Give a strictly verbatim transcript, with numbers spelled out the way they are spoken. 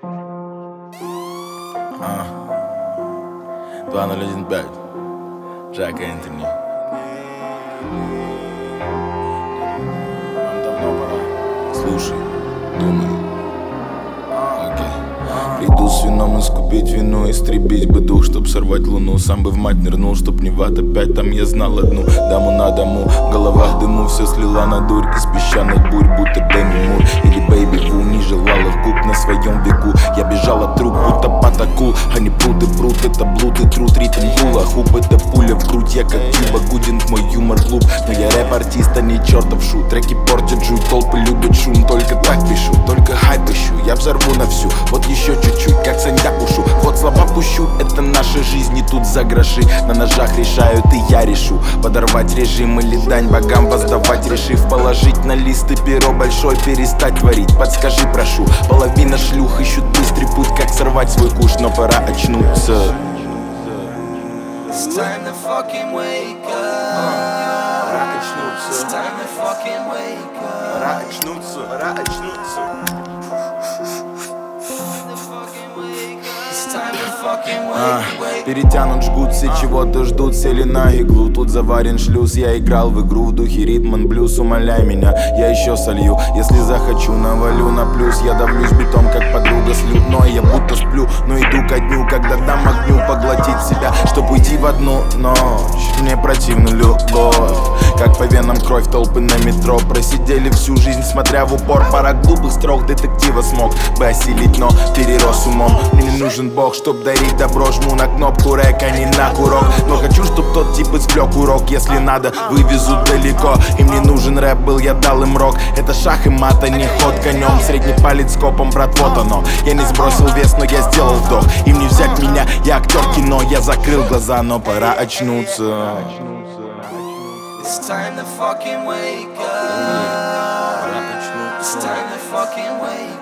А. два ноль один пять. Джек Энтони. Нам давно пора. Слушай, думай. Окей. Приду с вином искупить вину, истребить бы дух, чтоб сорвать луну. Сам бы в мать нырнул, чтоб не в ад опять. Там я знал одну даму на дому. В головах дыму все слила на дурь. Из песчаных бурь, будто Деми Мур или Бэйби Ву. Не желал их губ на своем веку. Я бежал от труп, будто патакул. Они прут и прут, это блуд и труд. Ритм хула, хуп это пуля в грудь. Я как Кьюба Гудинг, мой юмор глуп. Но я рэп-артист, а не чертов шут. Треки портят жуть, толпы любят шум. Только так пишу, только хайп ищу. Я взорву на всю, вот еще чуть-чуть, как Санья ушу. Вот слова пущу, это наша жизнь, и тут за гроши. На ножах решают, и я решу подорвать режим или дань богам воздавать, решив положить на лист и перо большой, перестать творить. Подскажи, прошу, половина шлюх ищут быстрый путь, как сорвать свой куш, но пора очнуться. It's time to fucking wake up. Пора очнуться. It's time to fucking wake up. Пора очнуться, пора очнуться. It's time to fucking А, wake up. перетянут, жгут, все чего-то ждут, сели на иглу. Тут заварен шлюз, я играл в игру в духе ритм and блюз. Умоляй меня, я еще солью, если захочу, навалю на плюс. Я давлюсь бетон, как подруга с лютной. Я будто сплю, но иду ко дню, когда дам огню поглотить себя, чтоб уйти в одну ночь. Мне противна любовь, как по венам кровь, толпы на метро. Просидели всю жизнь, смотря в упор. Пара глупых строк детектива смог бы осилить, но перерос умом. Мне не нужен бог, чтоб дарить добро. Жму на кнопку рэк, а не на курок. Но хочу, чтоб тот тип извлек урок. Если надо, вывезут далеко. Им не нужен рэп был, я дал им рок. Это шах и мат, а не ход конем. Средний палец копом, брат, вот оно. Я не сбросил вес, но я сделал вдох. Им не взять меня, я актер кино. Я закрыл глаза, но пора очнуться. It's time to fucking wake up. It's time to fucking wake up.